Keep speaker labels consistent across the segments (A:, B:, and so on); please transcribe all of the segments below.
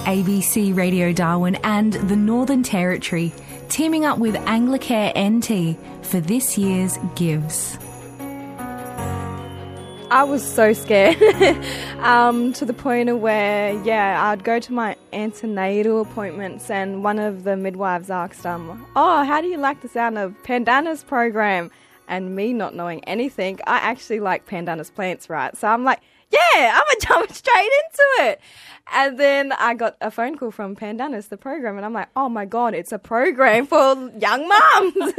A: ABC Radio Darwin and the Northern Territory teaming up with Anglicare NT for this year's Gives.
B: I was so scared to the point of where, I'd go to my antenatal appointments and one of the midwives asked, how do you like the sound of pandanus program? And me not knowing anything, I actually like pandanus plants, right? So I'm like, I'm going to jump straight into it. And then I got a phone call from Pandanus, the program, and I'm like, oh my God, it's a program for young mums.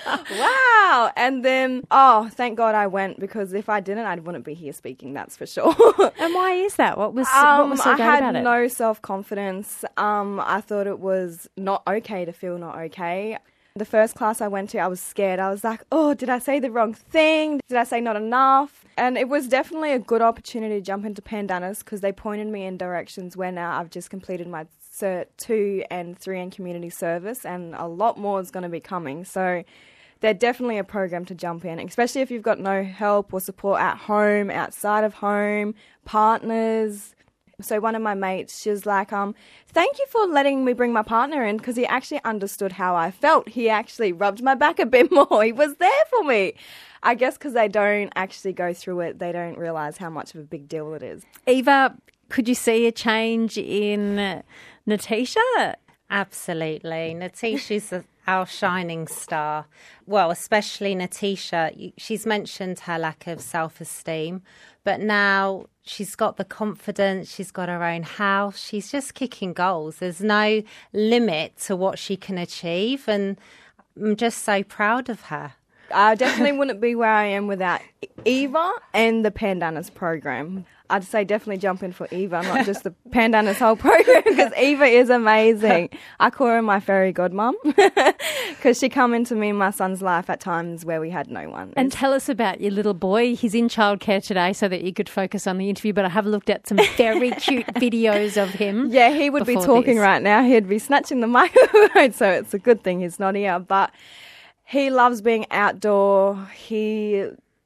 B: Wow. And then, thank God I went, because if I didn't, I wouldn't be here speaking, that's for sure.
C: And why is that? What was so great about it?
B: I had no self-confidence. I thought it was not okay to feel not okay. The first class I went to, I was scared. I was like, did I say the wrong thing? Did I say not enough? And it was definitely a good opportunity to jump into Pandanus because they pointed me in directions where now I've just completed my Cert 2 and 3 in community service, and a lot more is going to be coming. So they're definitely a program to jump in, especially if you've got no help or support at home, outside of home, partners. So one of my mates, she was like, thank you for letting me bring my partner in, because he actually understood how I felt. He actually rubbed my back a bit more. He was there for me. I guess because they don't actually go through it, they don't realise how much of a big deal it is.
C: Eva, could you see a change in Natisha?
D: Absolutely. Natisha's our shining star. Well, especially Natisha. She's mentioned her lack of self-esteem, but now she's got the confidence, she's got her own house, she's just kicking goals. There's no limit to what she can achieve, and I'm just so proud of her.
B: I definitely wouldn't be where I am without Eva and the Pandanus program. I'd say definitely jump in for Eva, not just the Pandanus whole program, because Eva is amazing. I call her my fairy godmum because she come into me and my son's life at times where we had no one.
C: And tell us about your little boy. He's in childcare today so that you could focus on the interview, but I have looked at some very cute videos of him.
B: Yeah, he would be talking right now. He'd be snatching the microphone, so it's a good thing he's not here. But he loves being outdoor. He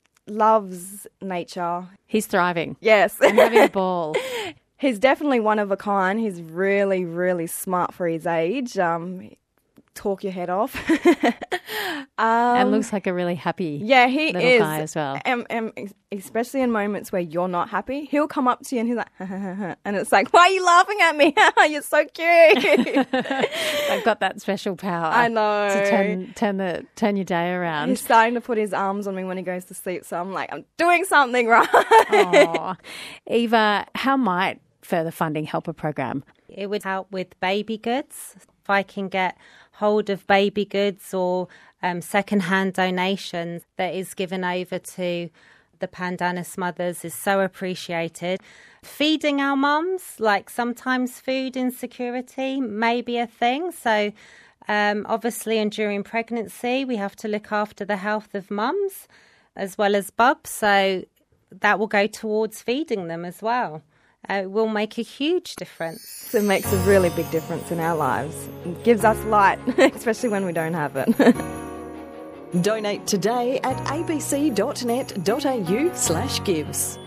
B: loves nature.
C: He's thriving.
B: Yes.
C: And having a ball.
B: He's definitely one of a kind. He's really, really smart for his age. Talk your head off.
C: And looks like a really happy
B: little
C: guy as well.
B: Especially in moments where you're not happy, he'll come up to you and he's like, and it's like, why are you laughing at me? You're so cute.
C: They've got that special power.
B: I know.
C: To turn your day around.
B: He's starting to put his arms on me when he goes to sleep, so I'm like, I'm doing something right.
C: Aww. Eva, how might further funding help a program?
D: It would help with baby goods. If I can get hold of baby goods or second-hand donations that is given over to the Pandanus mothers is so appreciated. Feeding our mums, like sometimes food insecurity may be a thing. So obviously, and during pregnancy, we have to look after the health of mums as well as bubs. So that will go towards feeding them as well. It will make a huge difference.
B: It makes a really big difference in our lives. It gives us light, especially when we don't have it.
E: Donate today at abc.net.au/gives.